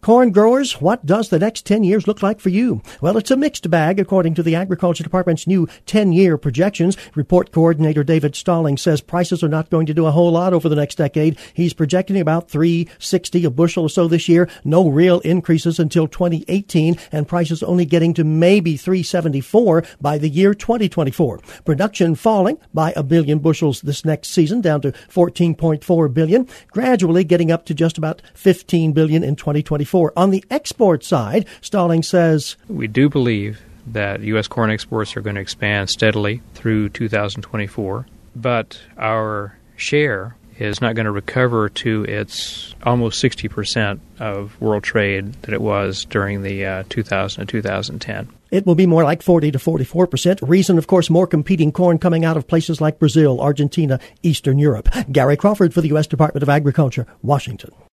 Corn growers, what does the next 10 years look like for you? Well, it's a mixed bag, according to the Agriculture Department's new 10-year projections. Report coordinator David Stalling says prices are not going to do a whole lot over the next decade. He's projecting about $3.60 a bushel or so this year. No real increases until 2018, and prices only getting to maybe $3.74 by the year 2024. Production falling by 1 billion bushels this next season, down to 14.4 billion, gradually getting up to just about 15 billion in 2024. On the export side, Stalling says, we do believe that U.S. corn exports are going to expand steadily through 2024, but our share is not going to recover to its almost 60% of world trade that it was during the 2000 and 2010. It will be more like 40 to 44%. Reason, of course, more competing corn coming out of places like Brazil, Argentina, Eastern Europe. Gary Crawford for the U.S. Department of Agriculture, Washington.